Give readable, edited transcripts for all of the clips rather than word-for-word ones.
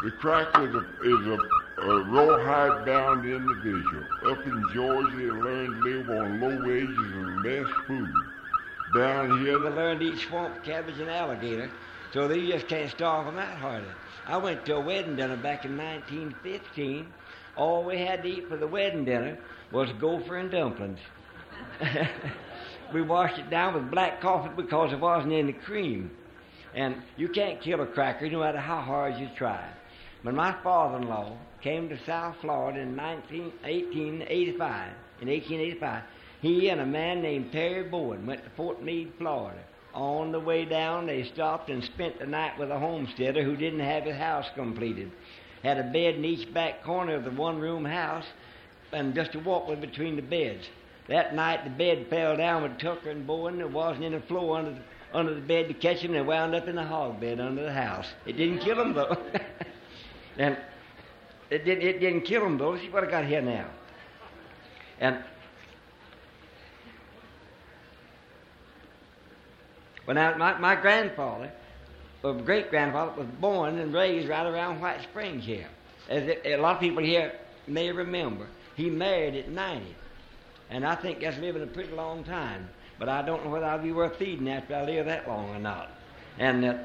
The cracker is a rawhide bound individual. Up in Georgia, they learned to live on low wages and less food. Down here, they learned to eat swamp cabbage and alligator, so they just can't starve them out hardly. I went to a wedding dinner back in 1915. All we had to eat for the wedding dinner was gopher and dumplings. We washed it down with black coffee because there wasn't any cream. And you can't kill a cracker no matter how hard you try. When my father-in-law came to South Florida in 1885, he and a man named Terry Bowen went to Fort Meade, Florida. On the way down, they stopped and spent the night with a homesteader who didn't have his house completed. Had a bed in each back corner of the one-room house and just a walkway between the beds. That night, the bed fell down with Tucker and Bowen. There wasn't any floor under the bed to catch them. They wound up in the hog bed under the house. It didn't kill them, though. And it didn't kill them, though. See what I got here now. And well, now, my grandfather, or great-grandfather, was born and raised right around White Springs here. As a lot of people here may remember, he married at 90. And I think that's living a pretty long time. But I don't know whether I'll be worth feeding after I live that long or not. And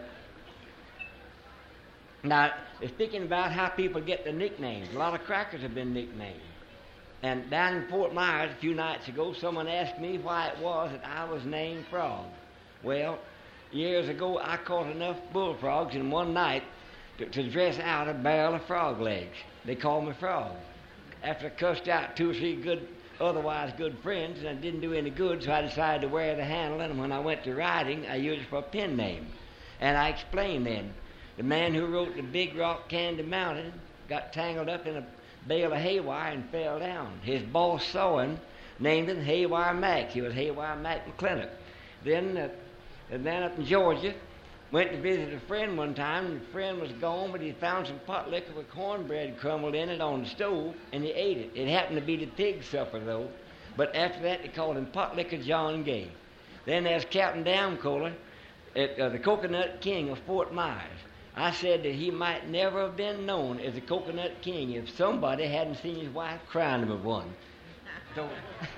now, speaking about how people get the nicknames, a lot of crackers have been nicknamed. And down in Fort Myers a few nights ago, someone asked me why it was that I was named Frog. Well, years ago, I caught enough bullfrogs in one night to dress out a barrel of frog legs. They called me Frog. After I cussed out 2 or 3 otherwise good friends, and it didn't do any good, so I decided to wear the handle, and when I went to writing, I used it for a pen name. And I explained then, the man who wrote the Big Rock Candy Mountain got tangled up in a bale of haywire and fell down. His boss saw him, named him Haywire Mac. He was Haywire Mac McClintock. Then the man up in Georgia went to visit a friend one time, and the friend was gone, but he found some pot liquor with cornbread crumbled in it on the stove, and he ate it. It happened to be the pig supper, though. But after that, they called him Pot Liquor John Gay. Then there's Captain Damcola, the Coconut King of Fort Myers. I said that he might never have been known as the Coconut King if somebody hadn't seen his wife crying with one. So...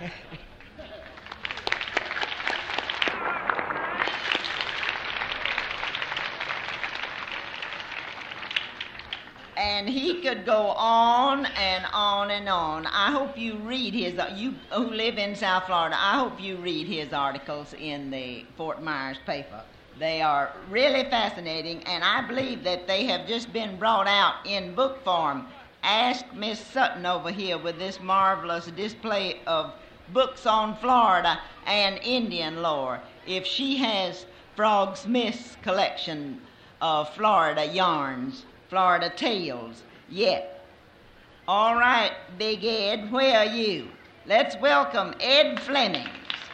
And he could go on and on and on. I hope you read you who live in South Florida, I hope you read his articles in the Fort Myers paper. They are really fascinating, and I believe that they have just been brought out in book form. Ask Miss Sutton over here with this marvelous display of books on Florida and Indian lore if she has Frog Smith's collection of Florida yarns, Florida tales yet. All right, Big Ed, where are you? Let's welcome Ed Fleming.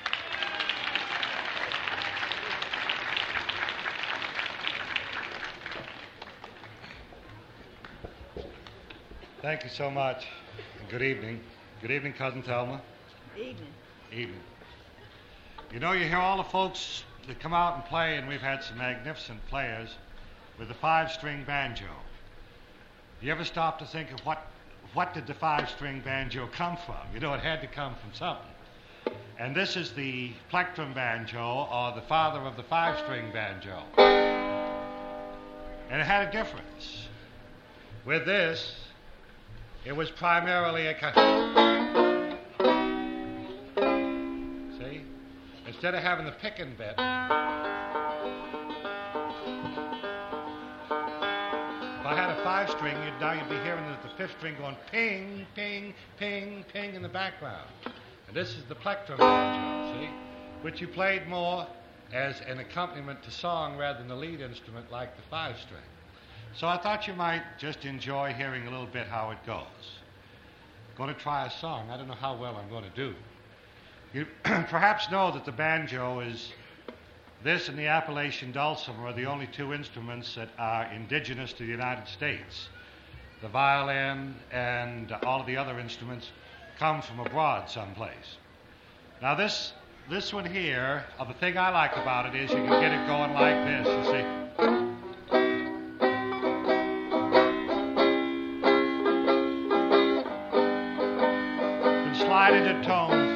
Thank you so much. Good evening. Good evening, Cousin Thelma. Evening. Evening. You know, you hear all the folks that come out and play, and we've had some magnificent players with the 5-string banjo. You ever stop to think of what did the 5-string banjo come from? You know, it had to come from something. And this is the plectrum banjo, or the father of the 5-string banjo. And it had a difference. With this, it was primarily a... See? Instead of having the picking bit, if I had a 5-string, you'd be hearing the 5th string going ping, ping, ping, ping in the background. And this is the plectrum banjo, see? Which you played more as an accompaniment to song rather than the lead instrument like the 5-string. So I thought you might just enjoy hearing a little bit how it goes. I'm going to try a song. I don't know how well I'm going to do. You perhaps know that the banjo is, this and the Appalachian dulcimer are the only 2 instruments that are indigenous to the United States. The violin and all of the other instruments come from abroad someplace. Now this one here, the thing I like about it is you can get it going like this, you see. slide into tones.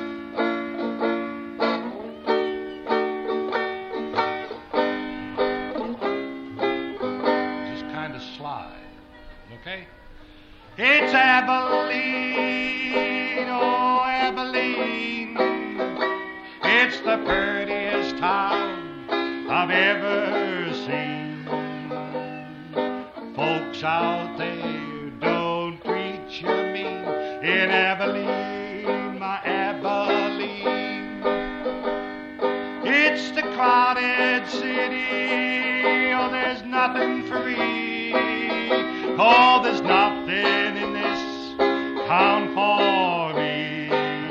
Just kind of slide, okay? It's Abilene, oh Abilene. It's the prettiest town I've ever seen. Folks out there don't treat you mean in Abilene, my Abilene. It's the crowded city, oh there's nothing free. Oh, there's nothing in this town for me.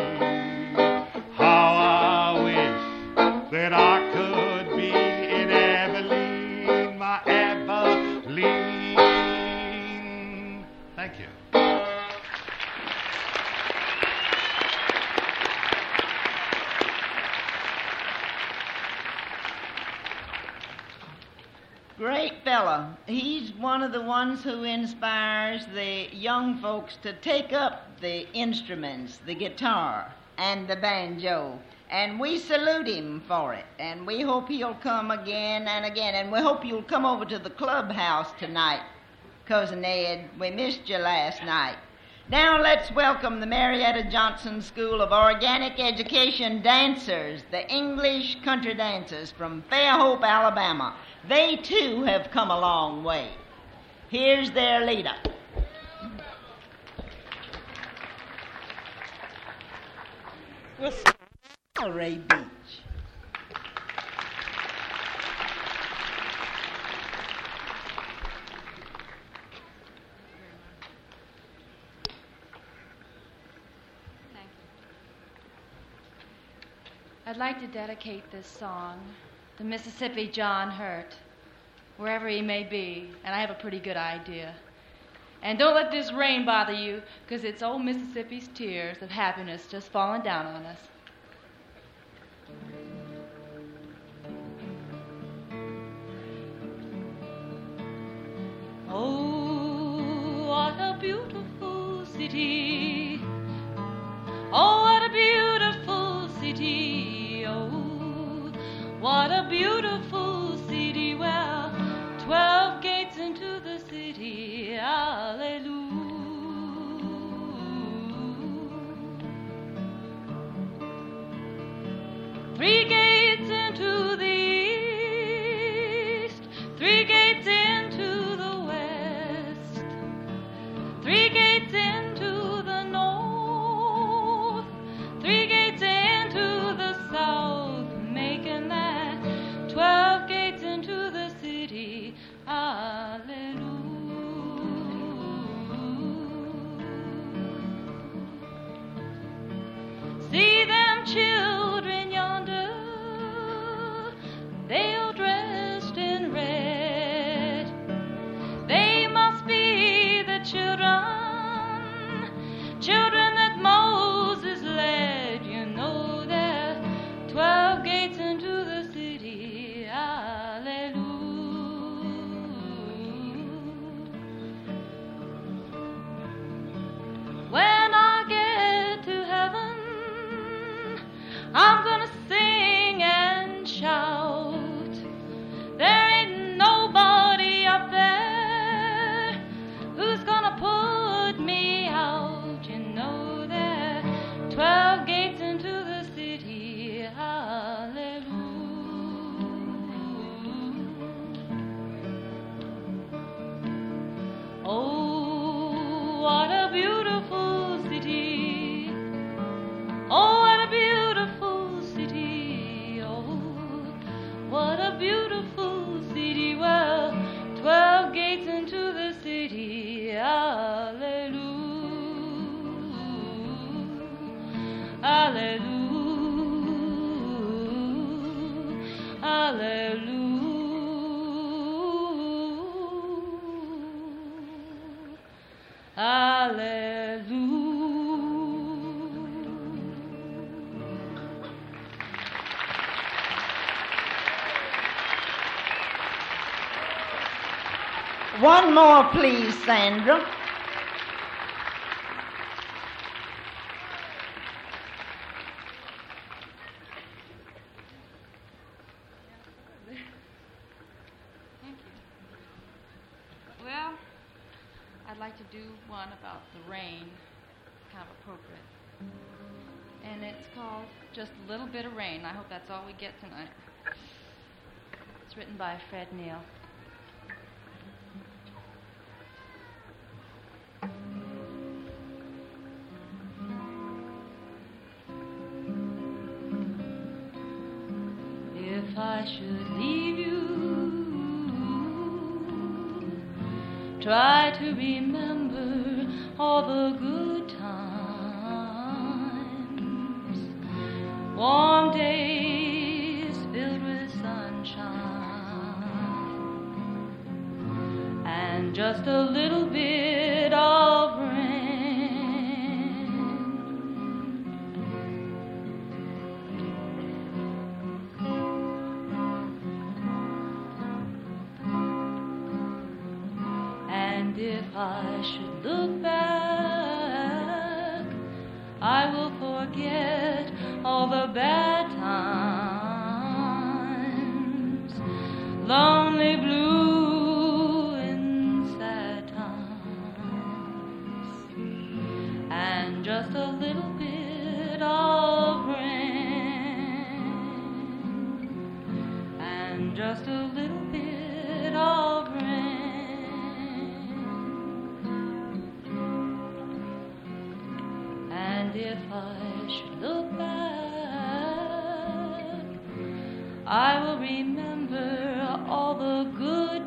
How I wish that I could be in Abilene, my Abilene. Thank you. Great fella. He's one of the ones who inspires the young folks to take up the instruments, the guitar and the banjo. And we salute him for it. And we hope he'll come again and again. And we hope you'll come over to the clubhouse tonight, Cousin Ed. We missed you last night. Now let's welcome the Marietta Johnson School of Organic Education dancers, the English country dancers from Fairhope, Alabama. They, too, have come a long way. Here's their leader. Ray Beach. I'd like to dedicate this song to Mississippi John Hurt, wherever he may be, and I have a pretty good idea. And don't let this rain bother you, because it's old Mississippi's tears of happiness just falling down on us. Oh, what a beautiful city. Oh, what a beautiful city. Oh, what a beautiful city. Well, 12 gates into the city. Hallelujah. 3 gates into the east, 3 gates into the west, 3 gates into the north, 3 gates into the south, making that 12 gates into the city. Hallelujah. See them children yonder, they are dressed in red. They must be the children that Moses led. You know there are 12 gates into the city. Hallelujah. When I get to heaven, I'm gonna sing and shout. There ain't nobody up there who's gonna put me out. You know there are 12 gates into the city. Hallelujah. Oh, what a beautiful city. Oh, what a beautiful city. Oh, what a beautiful city. Well, 12 gates into the city. Hallelujah. Hallelujah. Hallelujah. Hallelujah. One more, please, Sandra. I'd like to do one about the rain, kind of appropriate. And it's called Just a Little Bit of Rain. I hope that's all we get tonight. It's written by Fred Neil. If I should leave you, try to remember all the good times, warm days filled with sunshine, and just a little bit of rain. And if I should look back, I will forget all the bad times, lonely, blue, and sad times, and just a little bit of rain, and just a little bit of rain. And if I should look back, I will remember all the good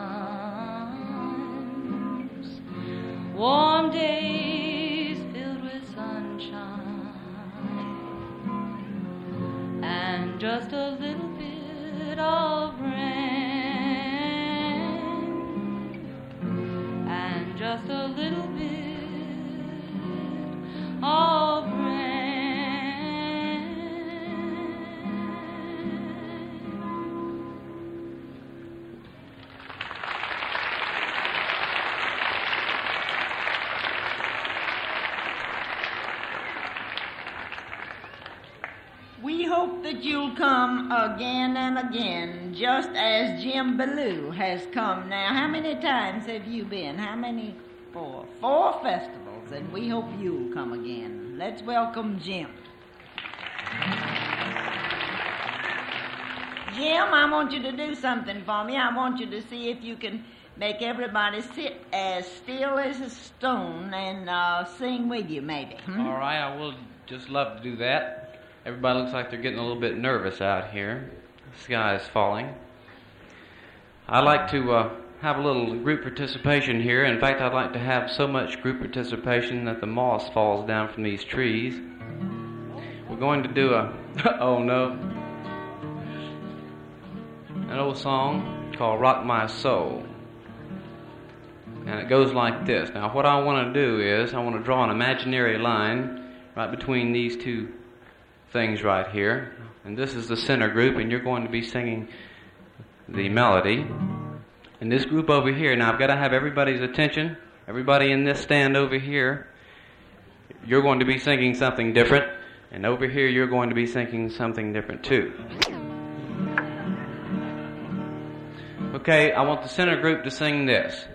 times, warm days filled with sunshine, and just a little bit of rain, and just a little bit of rain. We hope that you'll come again and again, just as Jim Ballou has come now. How many times have you been? How many? Four festivals, and we hope you'll come again. Let's welcome Jim. Jim, I want you to do something for me. I want you to see if you can make everybody sit as still as a stone and sing with you, maybe. All right, I will just love to do that. Everybody looks like they're getting a little bit nervous out here. The sky is falling. I'd like to have a little group participation here. In fact, I'd like to have so much group participation that the moss falls down from these trees. We're going to do oh no, an old song called Rock My Soul. And it goes like this. Now, what I want to do is I want to draw an imaginary line right between these two things right here. And this is the center group, and you're going to be singing the melody. And this group over here, now I've got to have everybody's attention. Everybody in this stand over here, you're going to be singing something different. And over here, you're going to be singing something different too. Okay, I want the center group to sing this.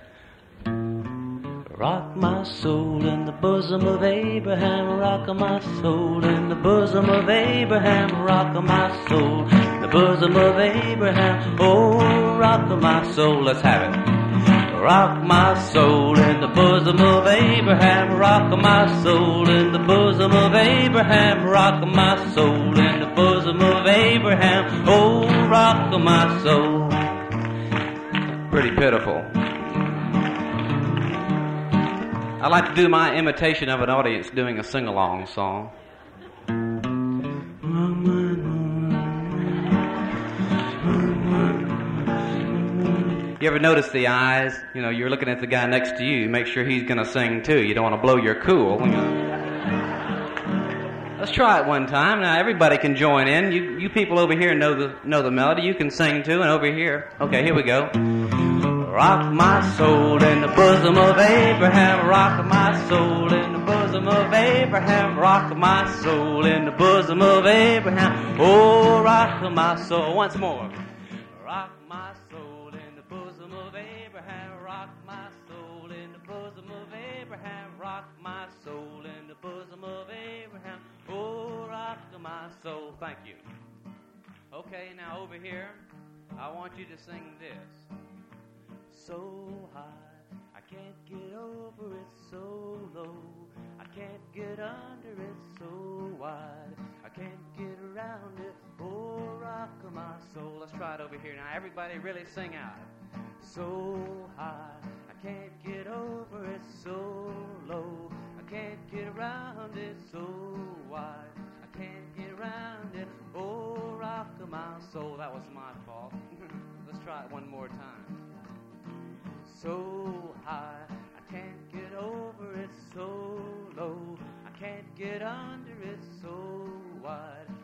Rock my soul in the bosom of Abraham, rock my soul in the bosom of Abraham, rock my soul in the bosom of Abraham, oh, rock my soul, let's have it. Rock my soul in the bosom of Abraham, rock my soul in the bosom of Abraham, rock my soul in the bosom of Abraham, oh, rock my soul. Pretty pitiful. I like to do my imitation of an audience doing a sing-along song. You ever notice the eyes? You know, you're looking at the guy next to you. Make sure he's going to sing too. You don't want to blow your cool. Let's try it one time. Now everybody can join in. You people over here know the melody. You can sing too. And over here, okay, here we go. Rock my soul in the bosom of Abraham, rock my soul in the bosom of Abraham, rock my soul in the bosom of Abraham, oh, rock my soul. Once more. Rock my soul in the bosom of Abraham, rock my soul in the bosom over here, I want you to sing this. So high, I can't get over it, so low. I can't get under it, so wide. I can't get around it, oh, rock of my soul. Let's try it over here now. Everybody really sing out. So high, I can't get over it, so low. I can't get around it, so wide. I can't get around it, oh, rock of my soul. That was my fault. Let's try it one more time. So high, I can't get over it, so low. I can't get under it, so wide.